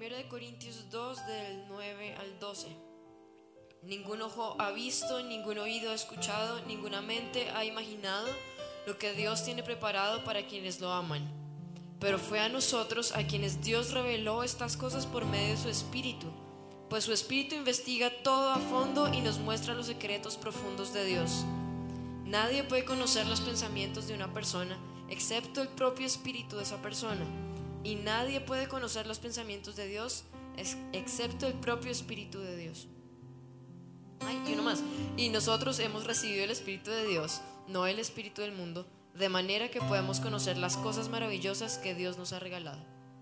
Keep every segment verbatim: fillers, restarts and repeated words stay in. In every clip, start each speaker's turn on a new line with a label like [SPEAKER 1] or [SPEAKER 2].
[SPEAKER 1] primero de Corintios dos, del nueve al doce. Ningún ojo ha visto, ningún oído ha escuchado, ninguna mente ha imaginado lo que Dios tiene preparado para quienes lo aman. Pero fue a nosotros a quienes Dios reveló estas cosas por medio de su Espíritu, pues su Espíritu investiga todo a fondo y nos muestra los secretos profundos de Dios. Nadie puede conocer los pensamientos de una persona excepto el propio Espíritu de esa persona, y nadie puede conocer los pensamientos de Dios excepto el propio Espíritu de Dios. Ay, y uno más. Y nosotros hemos recibido el Espíritu de Dios, no el espíritu del mundo, de manera que podamos conocer las cosas maravillosas que Dios nos ha regalado.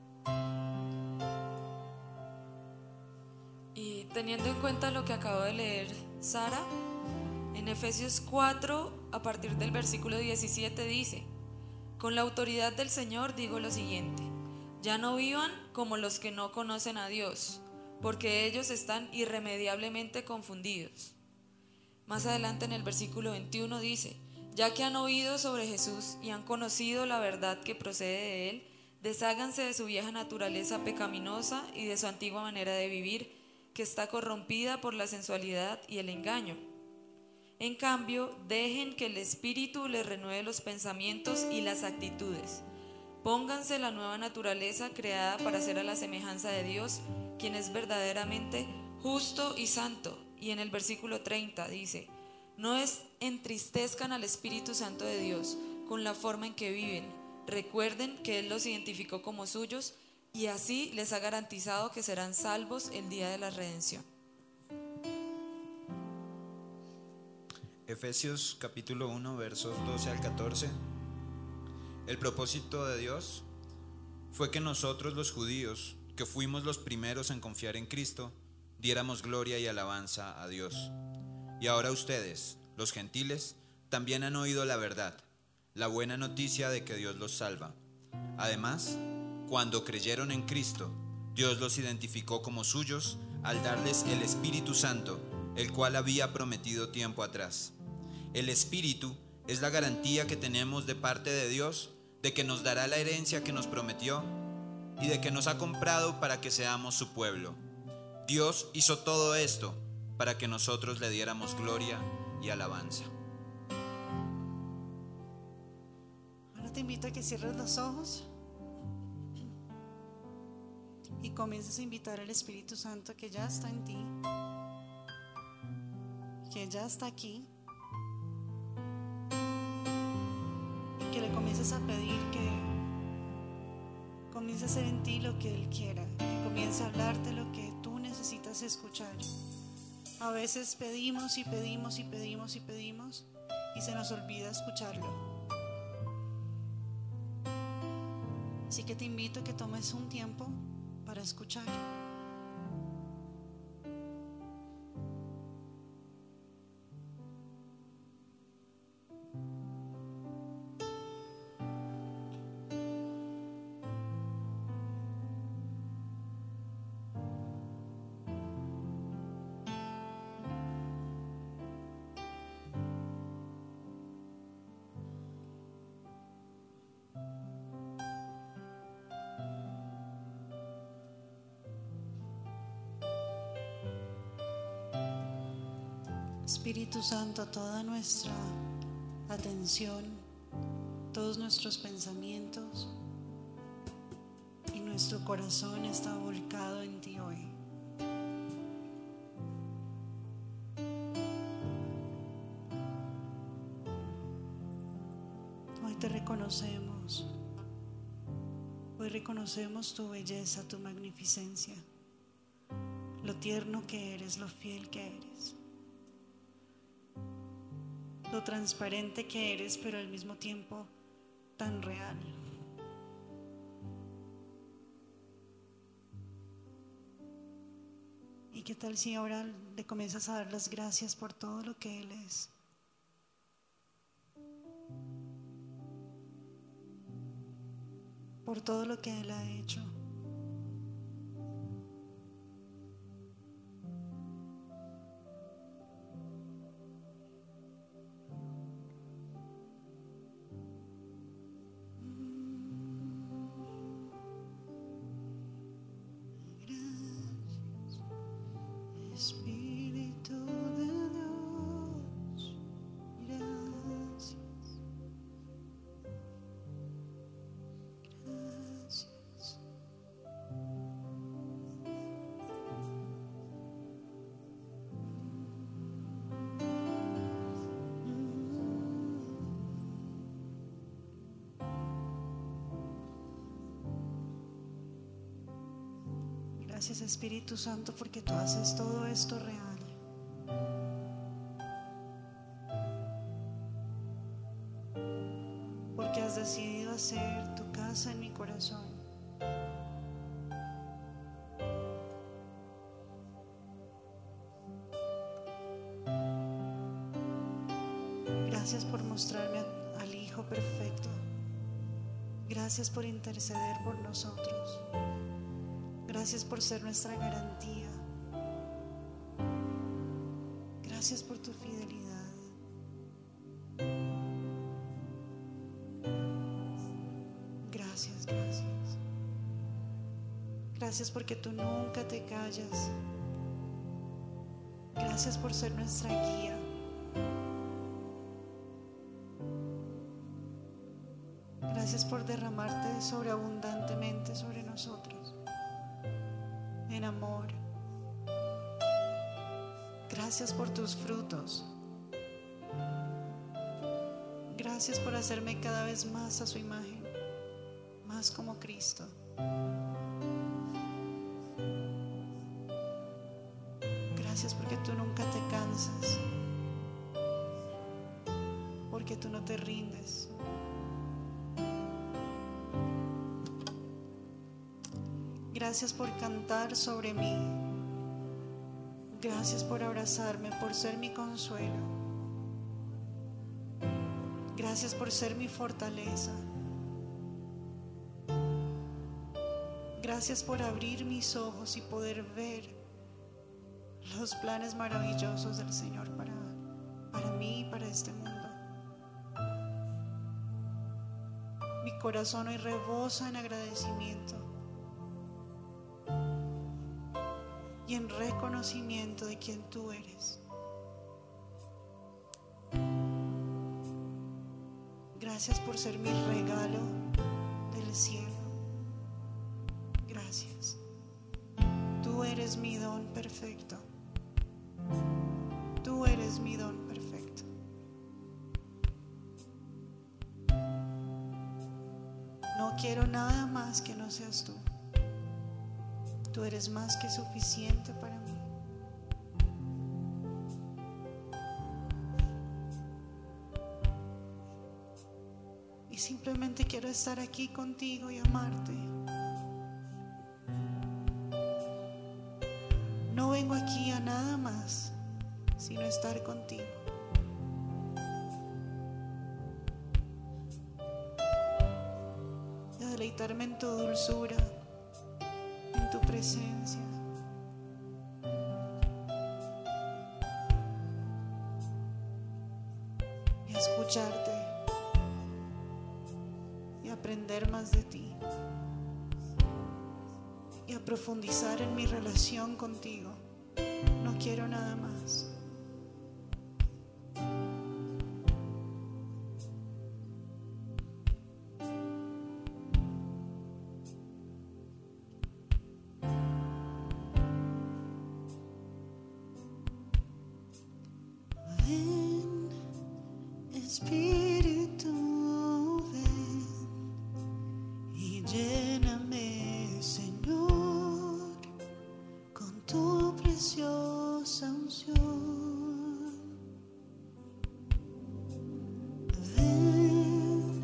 [SPEAKER 2] Y teniendo en cuenta lo que acabo de leer Sara, en Efesios cuatro, a partir del versículo diecisiete dice: con la autoridad del Señor digo lo siguiente: ya no vivan como los que no conocen a Dios, porque ellos están irremediablemente confundidos. Más adelante en el versículo veintiuno dice: ya que han oído sobre Jesús y han conocido la verdad que procede de Él, desháganse de su vieja naturaleza pecaminosa y de su antigua manera de vivir, que está corrompida por la sensualidad y el engaño. En cambio, dejen que el Espíritu les renueve los pensamientos y las actitudes. Pónganse la nueva naturaleza creada para ser a la semejanza de Dios, quien es verdaderamente justo y santo. Y en el versículo treinta dice: no es entristezcan al Espíritu Santo de Dios con la forma en que viven. Recuerden que Él los identificó como suyos y así les ha garantizado que serán salvos el día de la redención.
[SPEAKER 3] Efesios capítulo uno, versos doce al catorce. El propósito de Dios fue que nosotros los judíos, que fuimos los primeros en confiar en Cristo, diéramos gloria y alabanza a Dios. Y ahora ustedes, los gentiles, también han oído la verdad, la buena noticia de que Dios los salva. Además, cuando creyeron en Cristo, Dios los identificó como suyos al darles el Espíritu Santo, el cual había prometido tiempo atrás. El Espíritu es la garantía que tenemos de parte de Dios de que nos dará la herencia que nos prometió y de que nos ha comprado para que seamos su pueblo. Dios hizo todo esto para que nosotros le diéramos gloria y alabanza.
[SPEAKER 4] Ahora te invito a que cierres los ojos y comiences a invitar al Espíritu Santo que ya está en ti, que ya está aquí, y que le comiences a pedir que comience a hacer en ti lo que Él quiera, que comience a hablarte lo que tú necesitas escuchar. A veces pedimos y pedimos y pedimos y pedimos y se nos olvida escucharlo. Así que te invito a que tomes un tiempo para escuchar. Espíritu Santo, toda nuestra atención, todos nuestros pensamientos y nuestro corazón está volcado en ti hoy. Hoy te reconocemos, hoy reconocemos tu belleza, tu magnificencia, lo tierno que eres, lo fiel que eres, lo transparente que eres, pero al mismo tiempo tan real. ¿Y qué tal si ahora le comienzas a dar las gracias por todo lo que Él es? Por todo lo que Él ha hecho. Gracias, Espíritu Santo, porque tú haces todo esto real. Porque has decidido hacer tu casa en mi corazón. Gracias por mostrarme al Hijo perfecto. Gracias por interceder por nosotros. Gracias por ser nuestra garantía. Gracias por tu fidelidad. Gracias, gracias. Gracias porque tú nunca te callas. Gracias por ser nuestra guía. Gracias por derramarte sobreabundantemente sobre nosotros en amor. Gracias por tus frutos. Gracias por hacerme cada vez más a su imagen, más como Cristo. Gracias porque tú nunca te cansas, porque tú no te rindes. Gracias por cantar sobre mí. Gracias por abrazarme, por ser mi consuelo. Gracias por ser mi fortaleza. Gracias por abrir mis ojos y poder ver los planes maravillosos del Señor para, para mí y para este mundo. Mi corazón hoy rebosa en agradecimiento y en reconocimiento de quien tú eres. Gracias por ser mi regalo del cielo. Gracias. Tú eres mi don perfecto. Tú eres mi don perfecto. No quiero nada más que no seas tú. Tú eres más que suficiente para mí. Y simplemente quiero estar aquí contigo y amarte. No vengo aquí a nada más, sino a estar contigo. Y a deleitarme en tu dulzura, en tu presencia. Y a escucharte y a aprender más de ti y a profundizar en mi relación contigo. No quiero nada más. Ven, Espíritu, ven y lléname, Señor, con tu preciosa unción. Ven,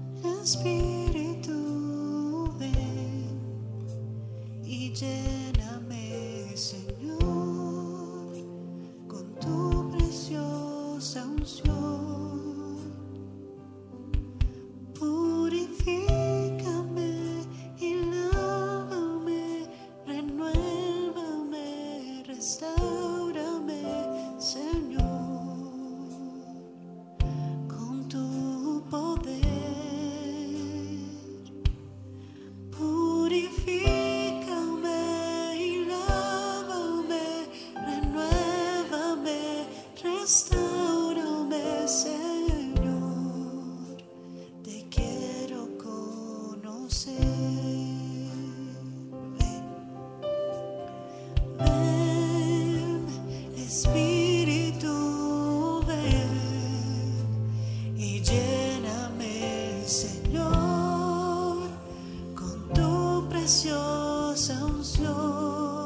[SPEAKER 4] Espíritu, ven y lléname, Señor, con tu preciosa unción. Purifícame y lávame, renuévame, restáurame, Señor, con tu poder. Purifícame y lávame, renuévame, restáurame, Señor, te quiero conocer. Ven, ven, Espíritu, ven y lléname, Señor, con tu preciosa unción.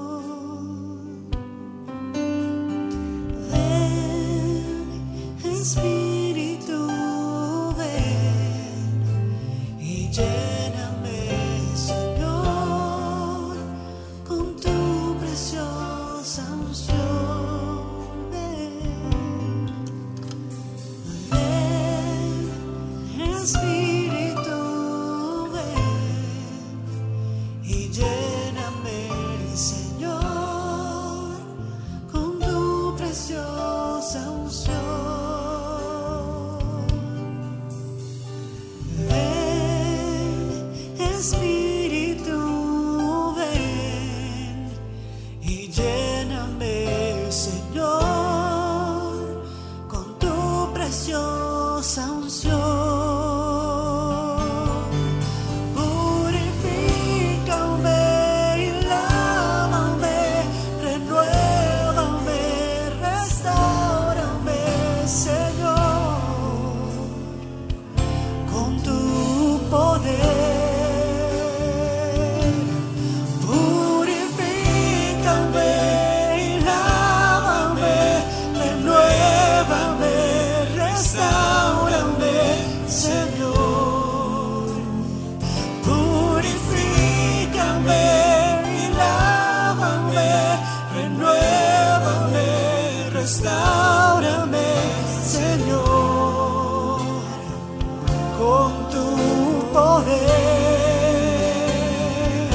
[SPEAKER 4] poder.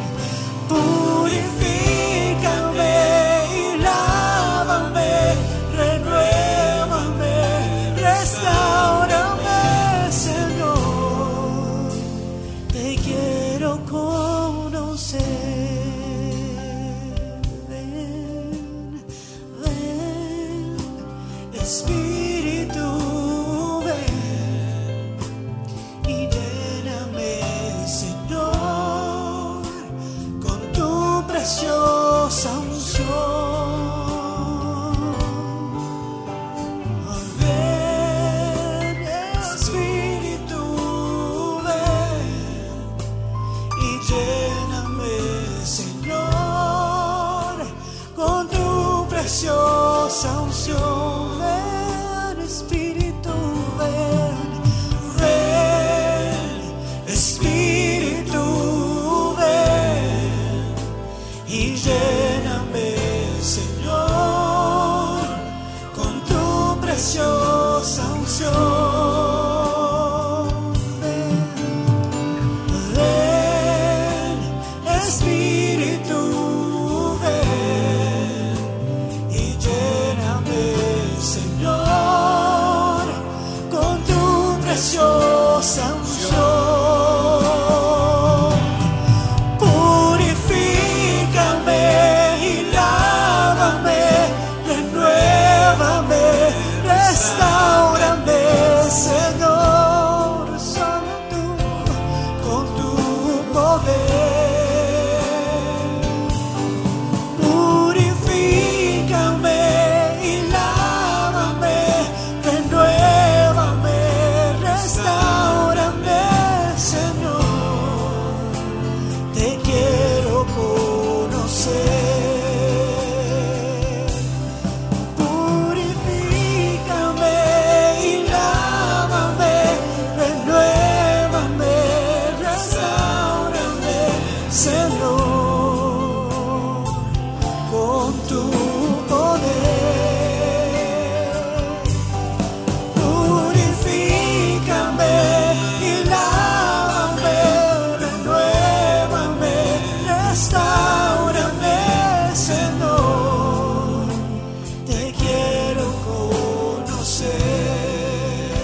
[SPEAKER 4] Purifícame y lávame, renuévame, restáurame, Señor. Te quiero conocer. Ven, ven, Espíritu, ven y lléname, Señor, con tu preciosa unción. Ven, Espíritu, ven y lléname, Señor, con tu preciosa unción. Ven, Espíritu, ven, ven, Espíritu, ven y lléname, Señor, con tu preciosa unción. Ven, ven, Espíritu, ven y lléname, Señor, con tu preciosa unción. Purifícame y lávame, renuévame, restáurame, Señor, solo tú, con tu poder. Purifícame y lávame, renuévame, restáurame, Señor. Te quiero conocer. Purifícame y lávame, renuévame, restáurame, Señor, con tu poder. Purifícame y lávame, renuévame, restáurame, Señor. Te quiero conocer.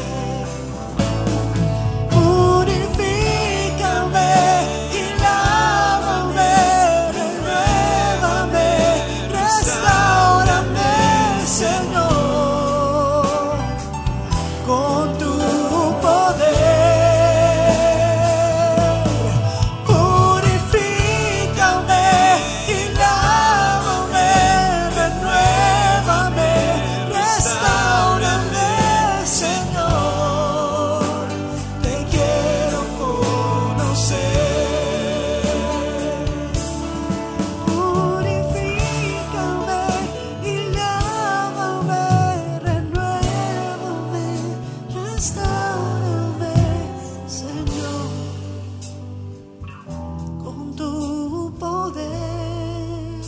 [SPEAKER 4] Purifícame y lávame, renuévame, restáurame, Señor, con tu poder. Purifícame y lávame, renuévame, restáurame, Señor. Te quiero conocer. Purifícame y lávame, renuévame, restáurame, Señor, con tu poder.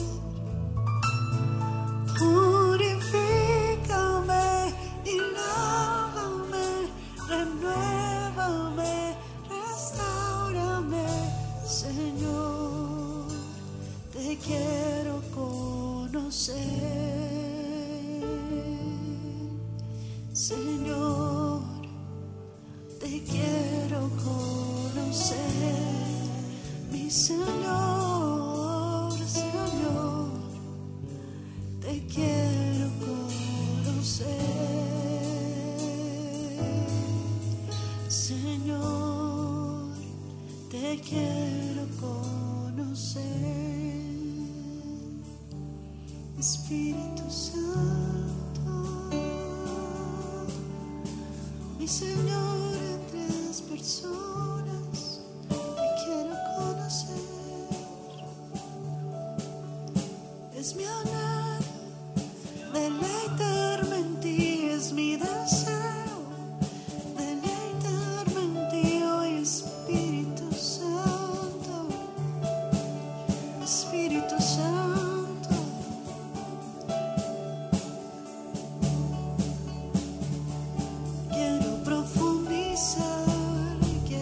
[SPEAKER 4] Purifícame y lávame, renuévame, restáurame, Señor. Te quiero conocer, Señor. Te quiero conocer, mi Señor, Señor. Te quiero conocer, Señor. Te quiero conocer, Espíritu Santo, mi Señor, entre las personas te quiero conocer. Es mi anhelo, deleitarme en ti, es mi deseo, deleitarme en ti, oh Espíritu Santo, Espíritu Santo. Quiero profundizar, quiero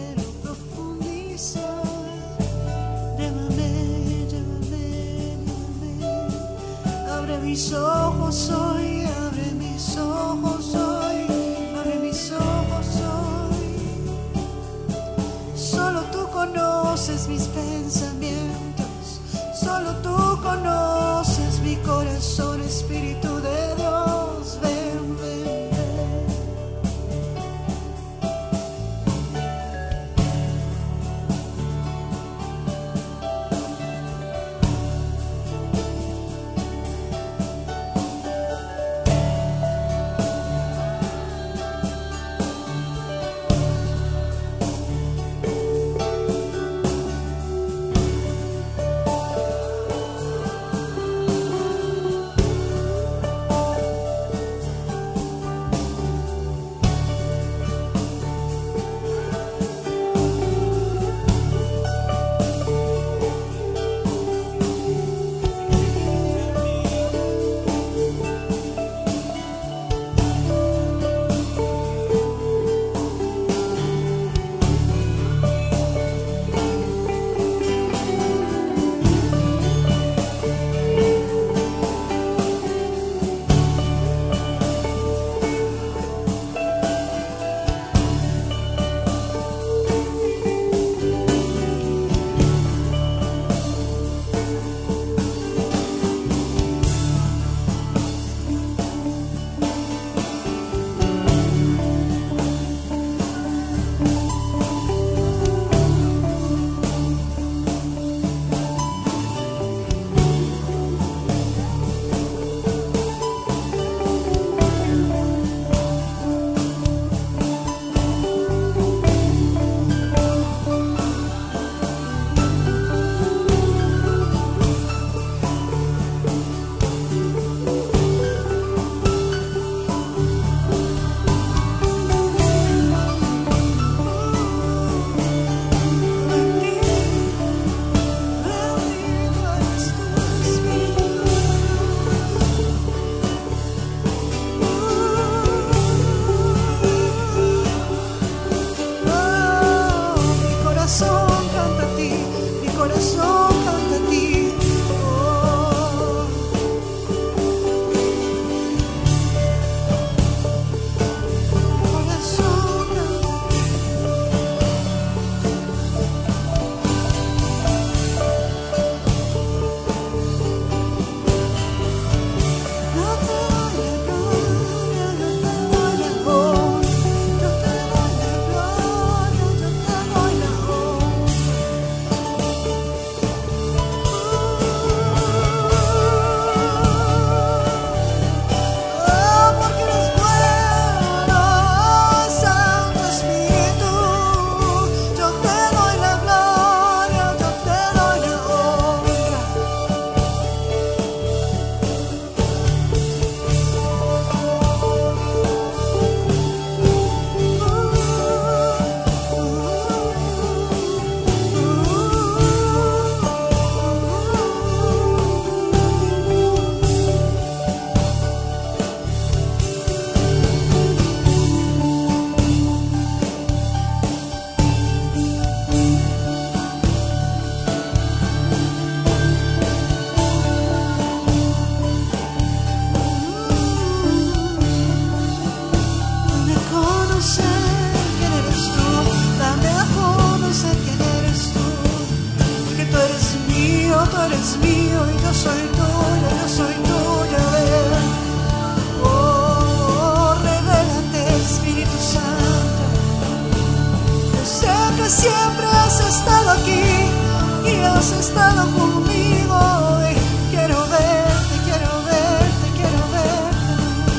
[SPEAKER 4] soy. Llévame, llévame, llévame. Abre mis ojos hoy, abre mis ojos hoy, abre mis ojos hoy. Solo tú conoces mis pensamientos, solo tú conoces mi corazón, Espíritu de Dios, ven, ven, ven. Siempre has estado aquí y has estado conmigo. Y quiero verte, quiero verte, quiero verte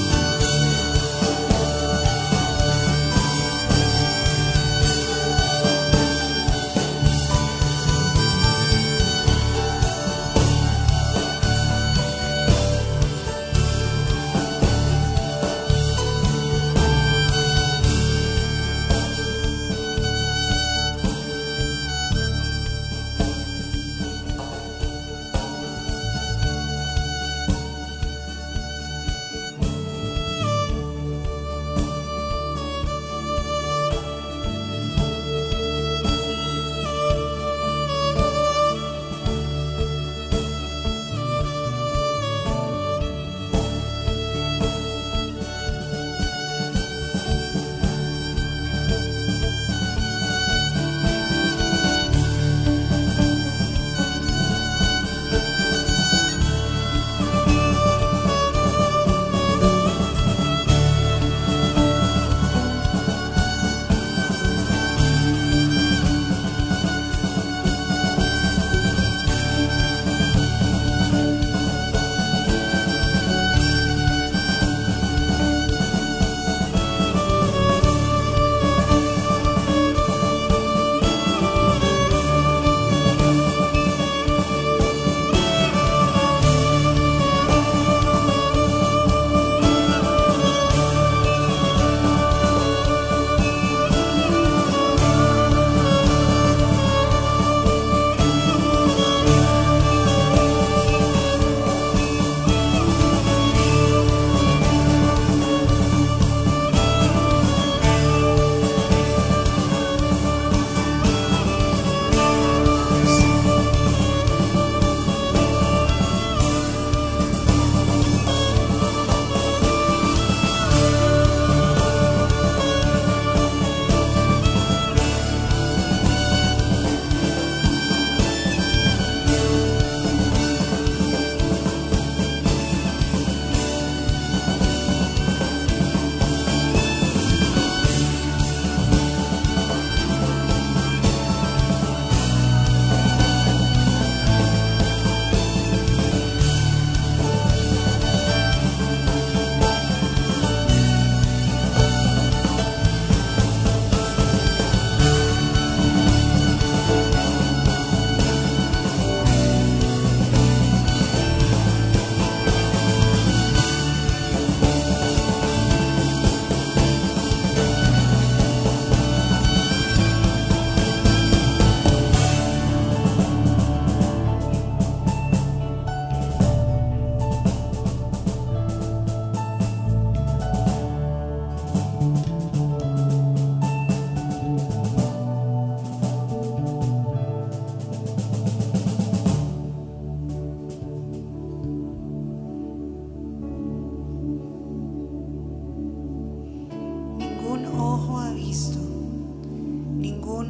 [SPEAKER 4] más.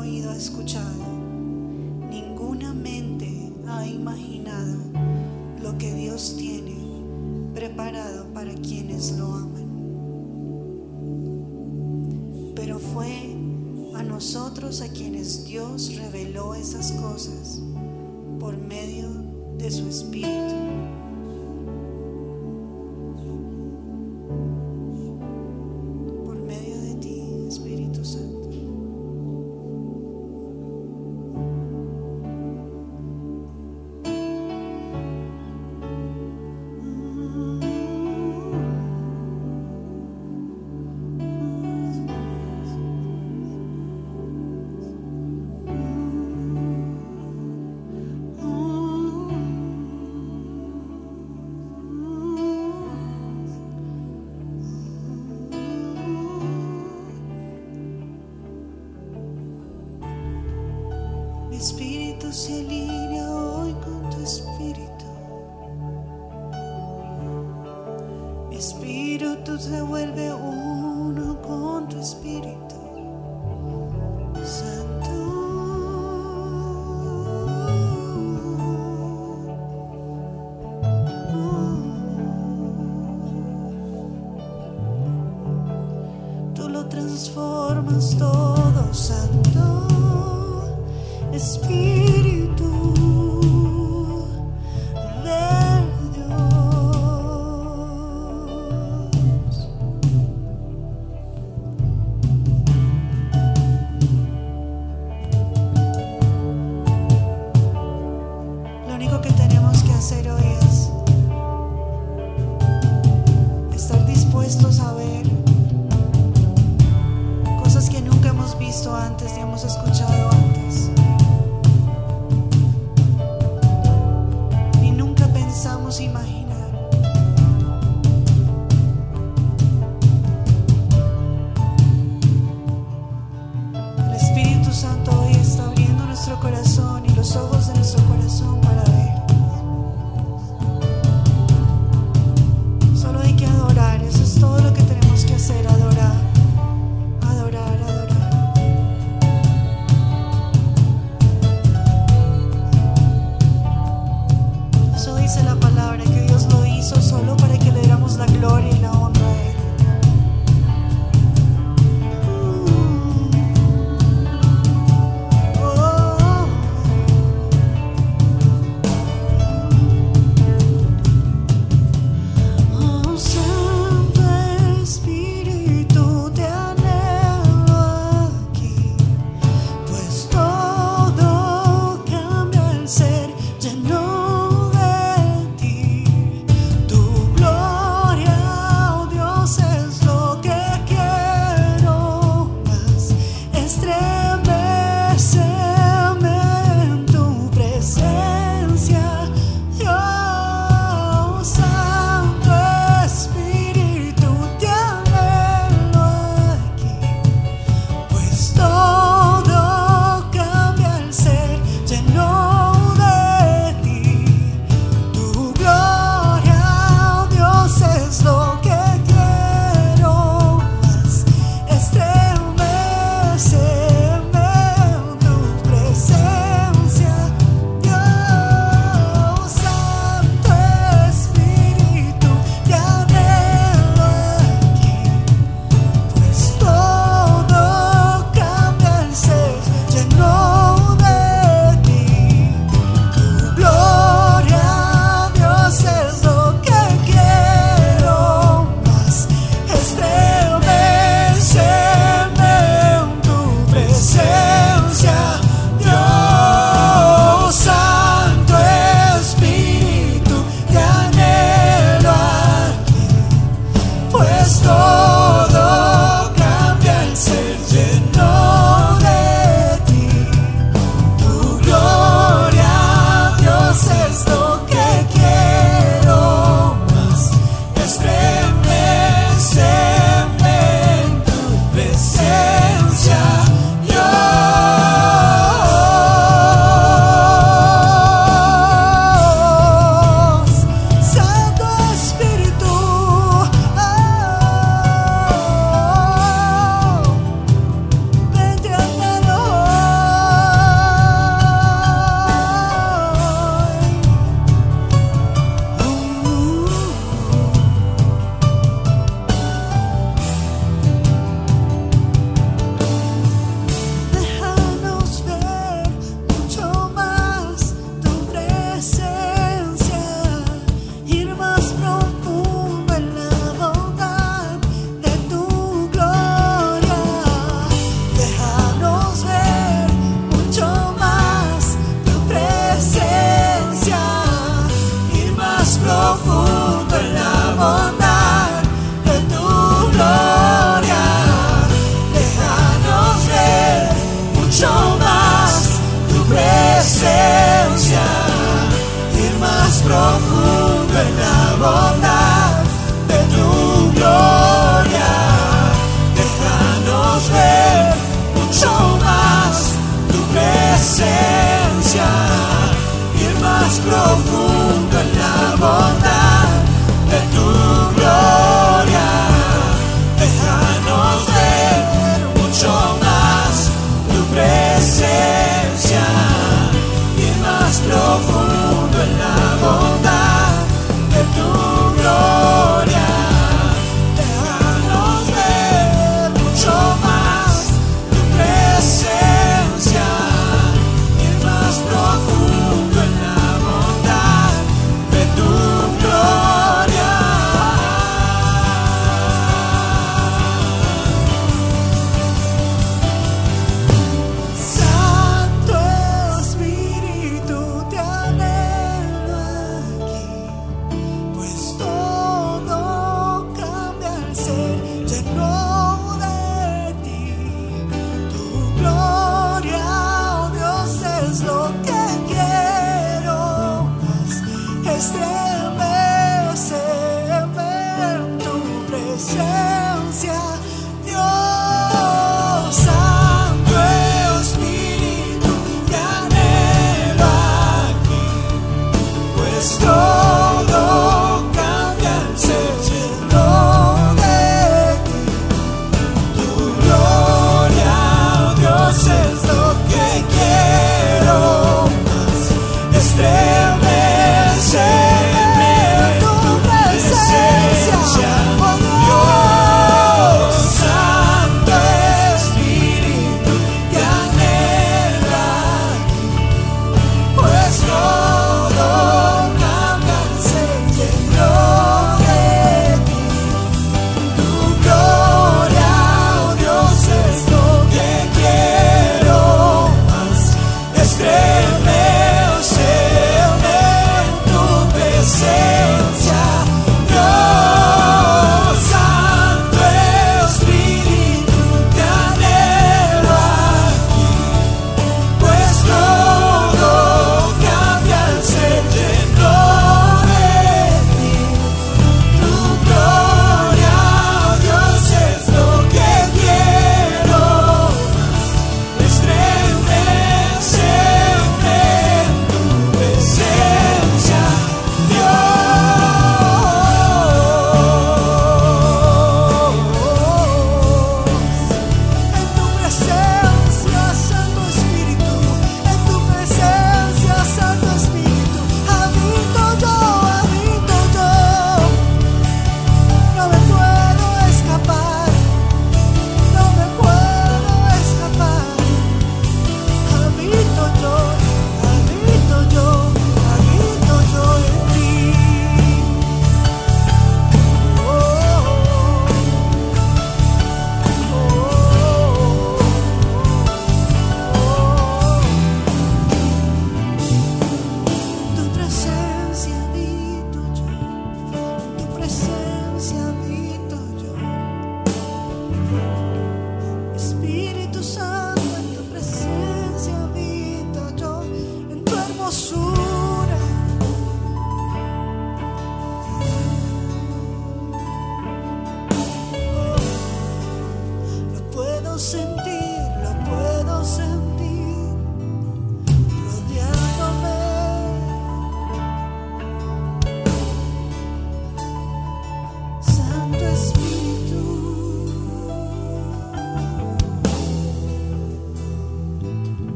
[SPEAKER 4] oído ha escuchado, ninguna mente ha imaginado lo que Dios tiene preparado para quienes lo aman. Pero fue a nosotros a quienes Dios reveló esas cosas por medio de su Espíritu. Por medio de ti, Espíritu Santo. Mi espíritu se alinea hoy con tu espíritu. Mi espíritu se vuelve uno con tu espíritu. Santo. Tú lo transformas todo, Santo. Espíritu de Dios. Lo único que tenemos que hacer hoy es estar dispuestos a ver cosas que nunca hemos visto antes ni hemos escuchado antes. Imaginar. El Espíritu Santo hoy está abriendo nuestro corazón y los ojos de nuestro corazón para ver. Solo hay que adorar, eso es todo lo que tenemos que hacer, adorar, adorar, adorar.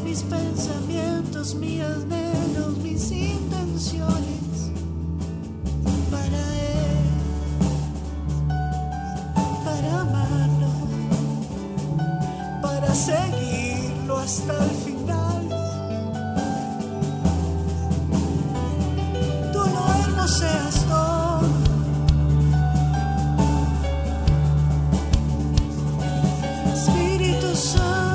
[SPEAKER 4] mis pensamientos, mis anhelos, mis intenciones para Él, para amarlo, para seguirlo hasta el final. Tú lo hermoseas todo, Espíritu Santo.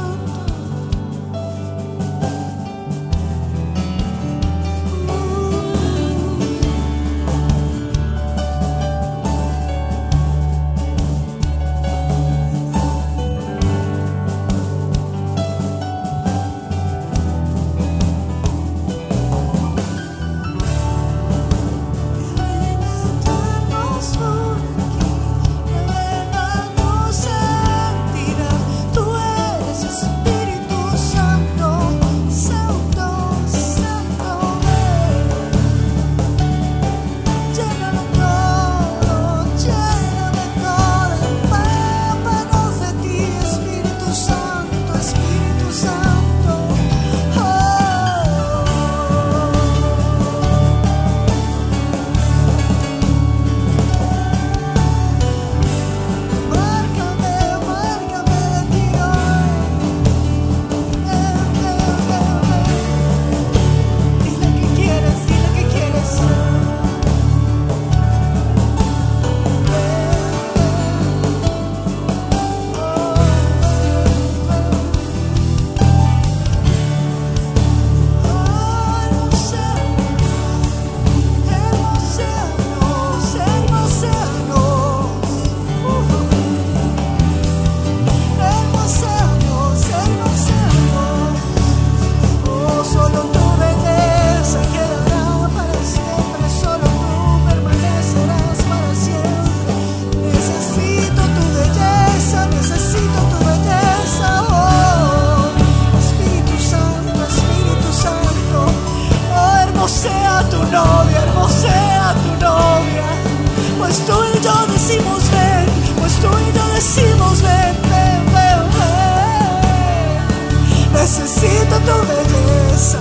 [SPEAKER 4] Necesito tu belleza,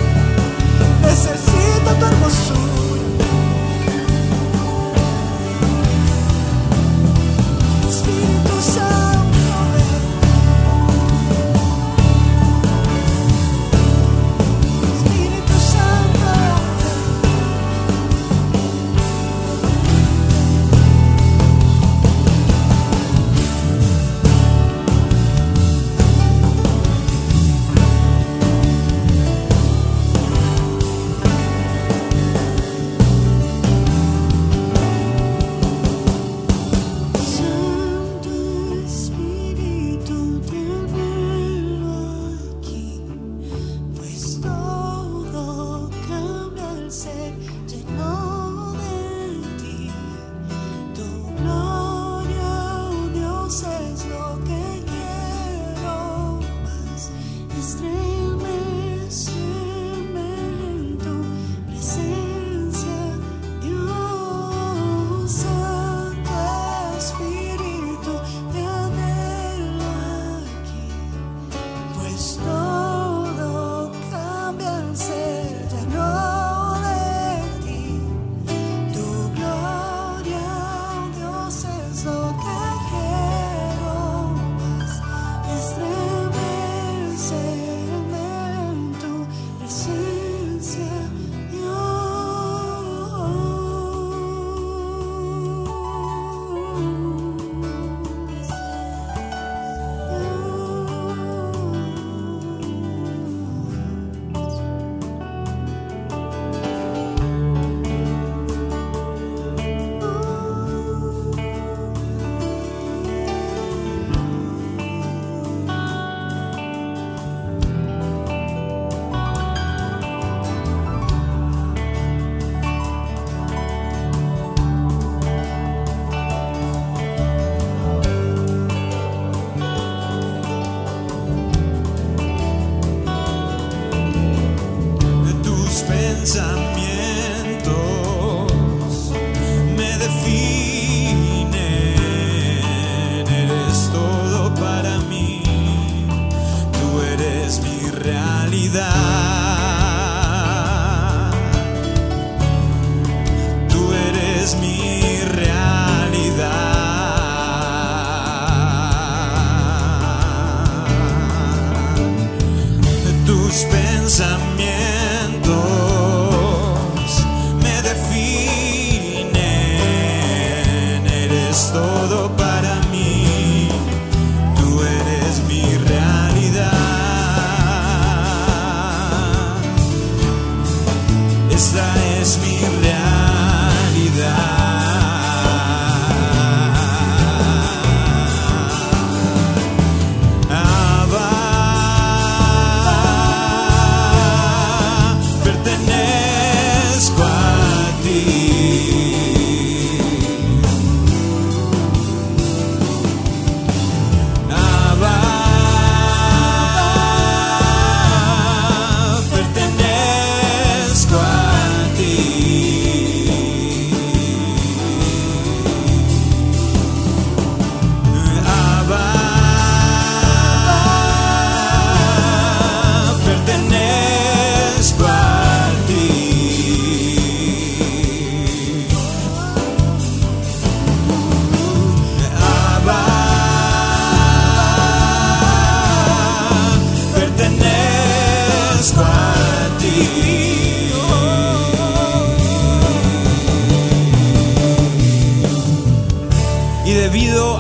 [SPEAKER 4] necesito tu hermosura. Espíritu Santo, ven. Espíritu Santo, ven.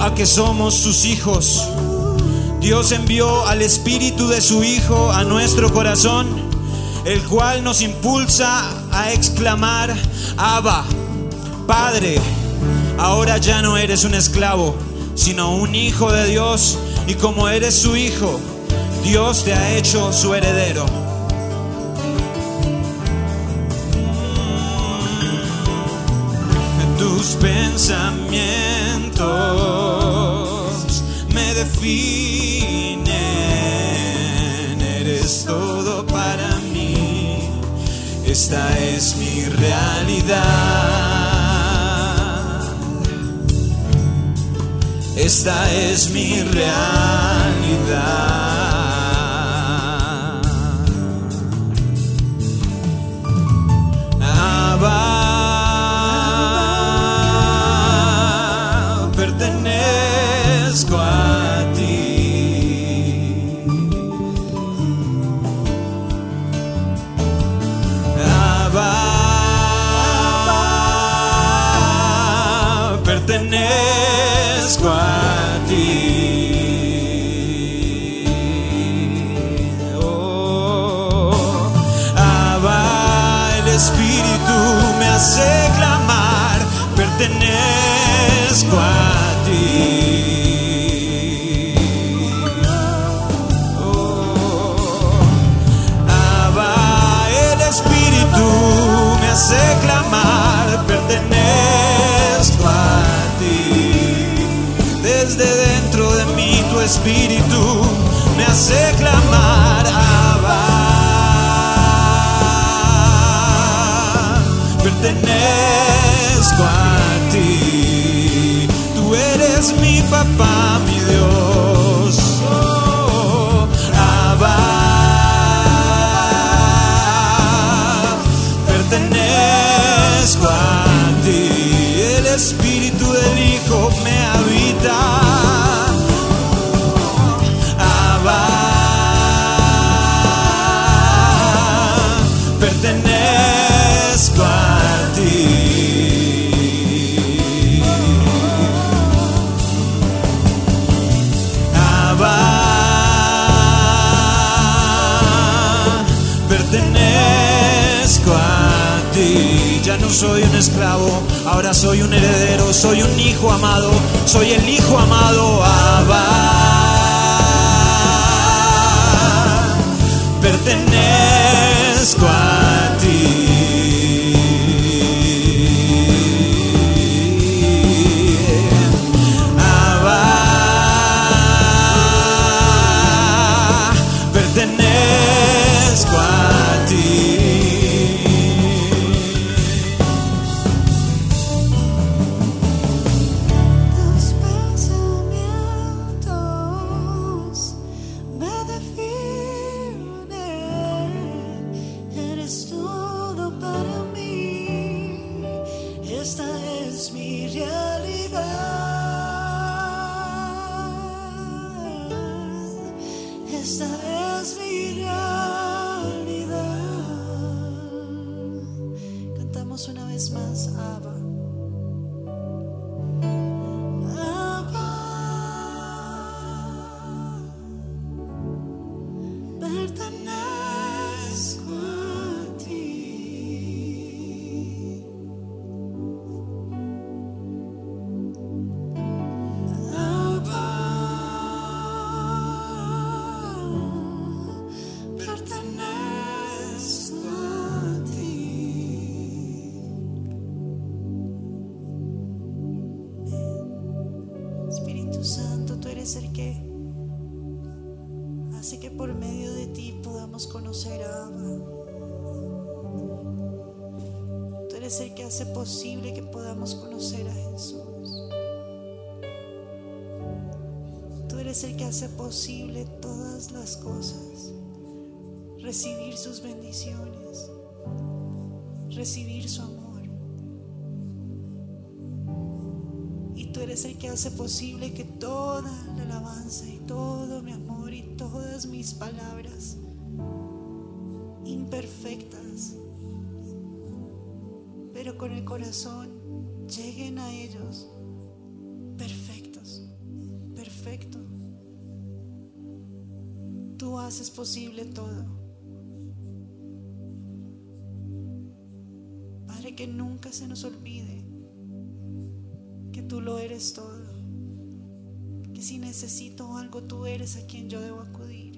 [SPEAKER 3] a que somos sus hijos. Dios envió al Espíritu de su Hijo a nuestro corazón, el cual nos impulsa a exclamar: Abba, Padre. Ahora ya no eres un esclavo, sino un hijo de Dios, y como eres su hijo, Dios te ha hecho su heredero. Tus pensamientos me definen, eres todo para mí, esta es mi realidad, esta es mi realidad. Abba, pertenezco a ti. Abba, pertenezco a ti. Oh, Abba, el Espíritu me hace clamar, pertenezco a ti. Hace clamar, pertenezco a ti. Desde dentro de mí tu Espíritu me hace clamar: Abba, pertenezco a ti. Tú eres mi papá, mi Dios. Oh, Abba, pertenezco a ti. El Espíritu del Hijo me habita. Abba, pertenezco a ti. Abba, pertenezco a ti. Ya no soy un esclavo, ahora soy un heredero, soy un hijo amado, soy el hijo amado. Abba, pertenezco a ti. Abba, pertenezco a ti.
[SPEAKER 4] Una vez más, Abba. Abba, pertenezco a ti. Abba, pertenezco a ti. Santo, tú eres el que hace que por medio de ti podamos conocer a Abba. Tú eres el que hace posible que podamos conocer a Jesús. Tú eres el que hace posible todas las cosas, recibir sus bendiciones, recibir su amor. Tú eres el que hace posible que toda la alabanza y todo mi amor y todas mis palabras imperfectas, pero con el corazón, lleguen a ellos perfectos. tú haces posible todo. Padre, que nunca se nos olvide que tú lo eres todo, que si necesito algo, tú eres a quien yo debo acudir.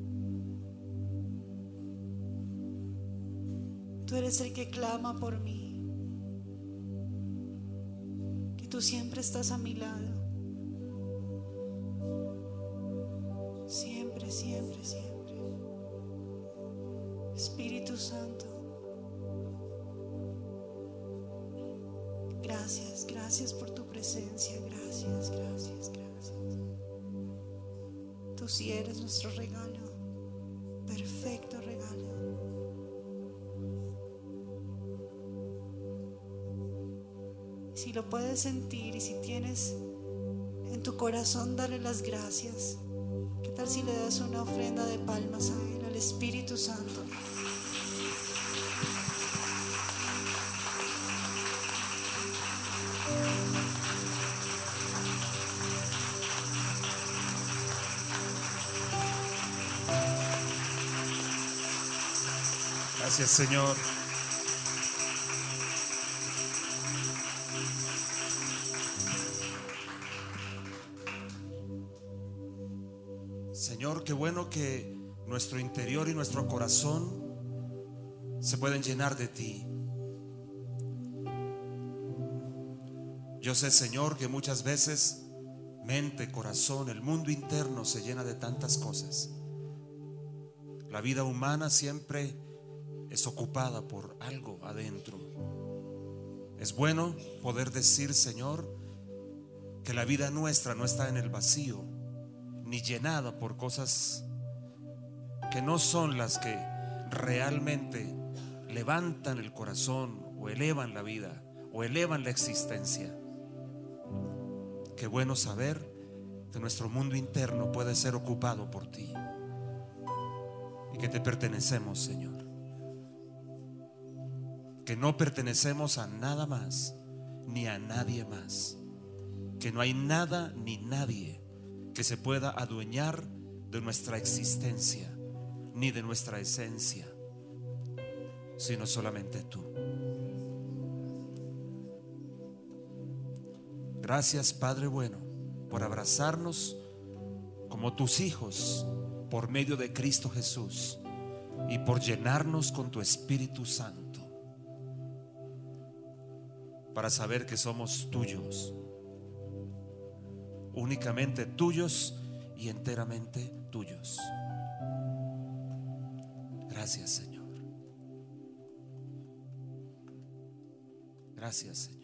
[SPEAKER 4] Tú eres el que clama por mí, que tú siempre estás a mi lado, siempre, siempre, siempre. Espíritu Santo, gracias, gracias por tu presencia, gracias, gracias, gracias. Tú sí eres nuestro regalo, perfecto regalo. Si lo puedes sentir y si tienes en tu corazón, dale las gracias. ¿Qué tal si le das una ofrenda de palmas a Él, al Espíritu Santo?
[SPEAKER 5] Gracias, Señor. Señor, qué bueno que nuestro interior y nuestro corazón se pueden llenar de ti. Yo sé, Señor, que muchas veces mente, corazón, el mundo interno se llena de tantas cosas. La vida humana siempre es ocupada por algo adentro. Es bueno poder decir, Señor, que la vida nuestra no está en el vacío, ni llenada por cosas que no son las que realmente levantan el corazón o elevan la vida o elevan la existencia. Qué bueno saber que nuestro mundo interno puede ser ocupado por ti y que te pertenecemos, Señor. Que no pertenecemos a nada más ni a nadie más, que no hay nada ni nadie que se pueda adueñar de nuestra existencia ni de nuestra esencia, sino solamente tú. Gracias, Padre bueno, por abrazarnos como tus hijos por medio de Cristo Jesús y por llenarnos con tu Espíritu Santo, para saber que somos tuyos, únicamente tuyos y enteramente tuyos. Gracias, Señor. Gracias, Señor.